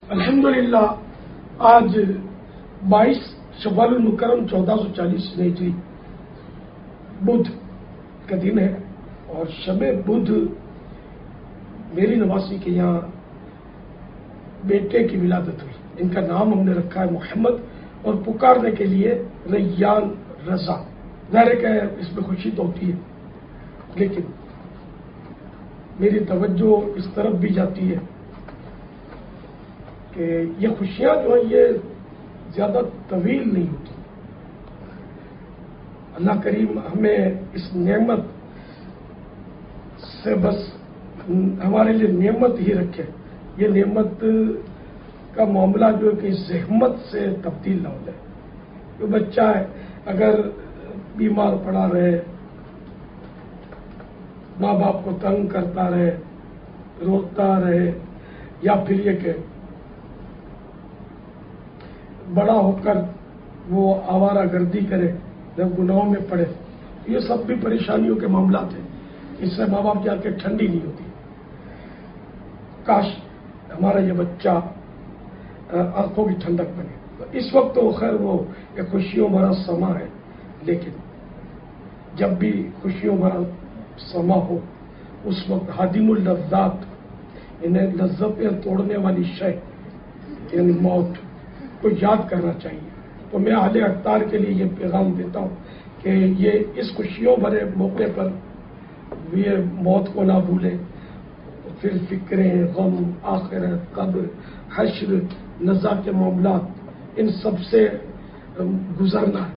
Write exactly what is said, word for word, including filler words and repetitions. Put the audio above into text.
الحمدللہ آج بائیس شوال المکرم چودہ سو چالیس ہجری بدھ کا دن ہے اور شب بدھ میری نواسی کے یہاں بیٹے کی ولادت ہوئی. ان کا نام ہم نے رکھا ہے محمد اور پکارنے کے لیے ریان رضا. ظاہر کہ اس میں خوشی تو ہوتی ہے لیکن میری توجہ اس طرف بھی جاتی ہے کہ یہ خوشیاں جو ہیں یہ زیادہ طویل نہیں ہوتی. اللہ کریم ہمیں اس نعمت سے بس ہمارے لیے نعمت ہی رکھے. یہ نعمت کا معاملہ جو ہے کہ زحمت سے تبدیل نہ ہو جائے. جو بچہ ہے اگر بیمار پڑا رہے، ماں باپ کو تنگ کرتا رہے، روتا رہے، یا پھر یہ کہ بڑا ہو کر وہ آوارہ گردی کرے، جب گناہوں میں پڑے، یہ سب بھی پریشانیوں کے معاملات ہیں. اس سے ماں باپ کی آنکھیں ٹھنڈی نہیں ہوتی. کاش ہمارا یہ بچہ آنکھوں کی ٹھنڈک بنے. اس وقت تو خیر وہ ایک خوشیوں بھرا سما ہے، لیکن جب بھی خوشیوں بھرا سما ہو اس وقت حادم اللذات، انہیں لذتیں توڑنے والی شے یعنی موت کو یاد کرنا چاہیے. تو میں اہل اقتار کے لیے یہ پیغام دیتا ہوں کہ یہ اس خوشیوں بھرے موقع پر یہ موت کو نہ بھولیں. پھر فکریں، غم، آخرت، قبر، حشر، نزا کے معاملات، ان سب سے گزرنا ہے.